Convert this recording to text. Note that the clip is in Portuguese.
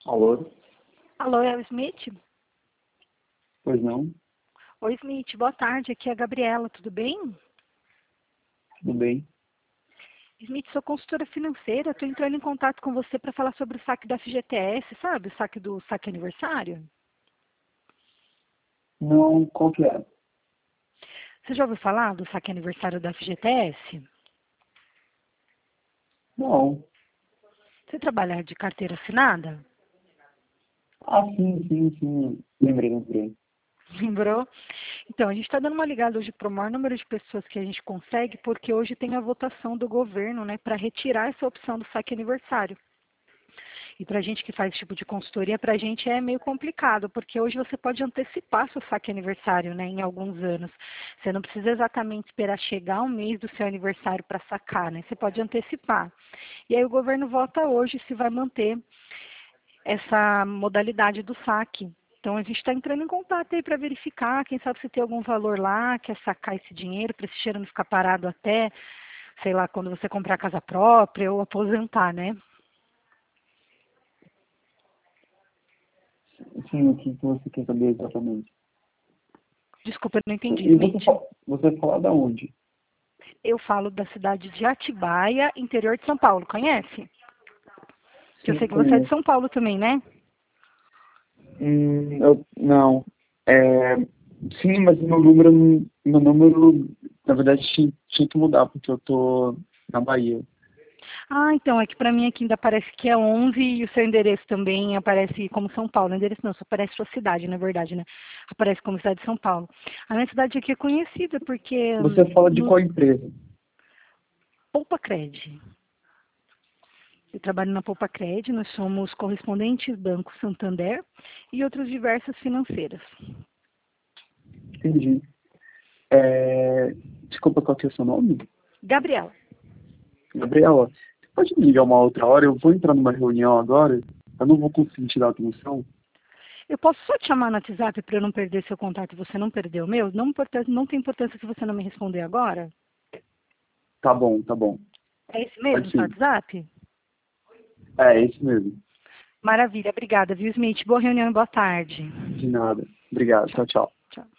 Alô? Alô, é o Smith? Pois não? Oi, Smith, boa tarde. Aqui é a Gabriela, tudo bem? Tudo bem? Smith, sou consultora financeira. Estou entrando em contato com você para falar sobre o saque da FGTS, sabe? O saque do saque aniversário. Não, qual que é? Você já ouviu falar do saque aniversário da FGTS? Não. Você trabalha de carteira assinada? Ah, sim. Lembrei. Lembrou? Então, a gente está dando uma ligada hoje para o maior número de pessoas que a gente consegue, porque hoje tem a votação do governo, né, para retirar essa opção do saque aniversário. E para a gente que faz esse tipo de consultoria, para a gente é meio complicado, porque hoje você pode antecipar seu saque aniversário, né, em alguns anos. Você não precisa exatamente esperar chegar o mês do seu aniversário para sacar, né? Você pode antecipar. E aí o governo vota hoje se vai manter essa modalidade do saque. Então a gente está entrando em contato aí para verificar, quem sabe se tem algum valor lá, quer sacar esse dinheiro para esse dinheiro não ficar parado até, sei lá, quando você comprar casa própria ou aposentar, né? Sim, o que você quer saber exatamente? Desculpa, eu não entendi, E você, Smith. você fala da onde? Eu falo da cidade de Atibaia, interior de São Paulo. Conhece? Que eu Sim, sei que você é de conheço. São Paulo também, né? Não. É, sim, mas meu número, na verdade, tinha que mudar, porque eu tô na Bahia. Ah, então, é que para mim aqui ainda parece que é 11 e o seu endereço também aparece como São Paulo. Endereço não, só aparece sua cidade, na verdade, né? Aparece como cidade de São Paulo. A minha cidade aqui é conhecida porque Você fala de no qual empresa? Poupa Cred. Eu trabalho na Poupa Cred, nós somos correspondentes Banco Santander e outras diversas financeiras. Entendi. É, desculpa, qual que é o seu nome? Gabriela. Gabriela, você pode me ligar uma outra hora? Eu vou entrar numa reunião agora, eu não vou conseguir te dar atenção. Eu posso só te chamar no WhatsApp para eu não perder seu contato e você não perder o meu? Não tem importância se você não me responder agora? Tá bom. É esse Pode mesmo, seu sim. WhatsApp? É esse mesmo. Maravilha, obrigada, viu, Smith? Boa reunião e boa tarde. De nada. Obrigado. Tchau, Tchau, tchau. tchau.